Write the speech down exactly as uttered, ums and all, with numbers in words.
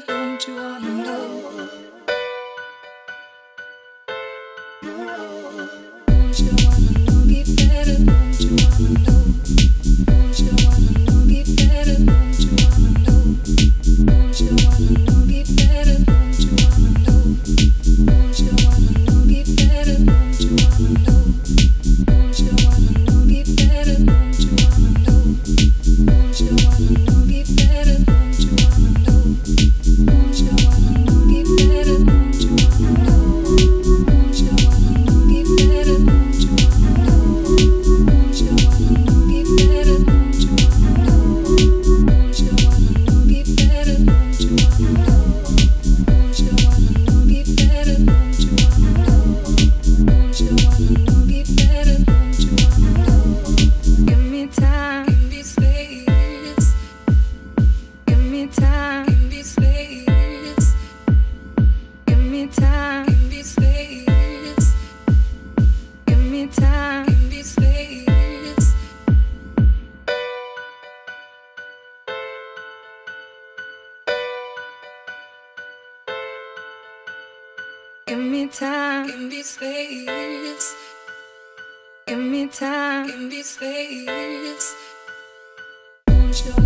Don't you wanna know? Don't you wanna know me better? Don't you wanna know? Don't you wanna know me better? Don't you wanna know? Don't you wanna know me better? Don't you wanna know? Don't you wanna know me better? Don't you wanna know? Don't you wanna know me better? Don't you wanna know? Don't you wanna know me better? Don't you wanna know? Don't you wanna know me better? Don't you wanna know? Don't you wanna know me better? Don't you wanna know? Don't you wanna know me better? Don't you wanna know? Don't you wanna know me better? Don't you wanna know? Don't you wanna know me better? Don't you wanna know? Don't you wanna know me better? Don't you wanna know? Give me time, give me space. Give me time, give me space. Give me time, give me space. Give me time, give me space. Give me time, give me space. Give me time, give me space. Don't you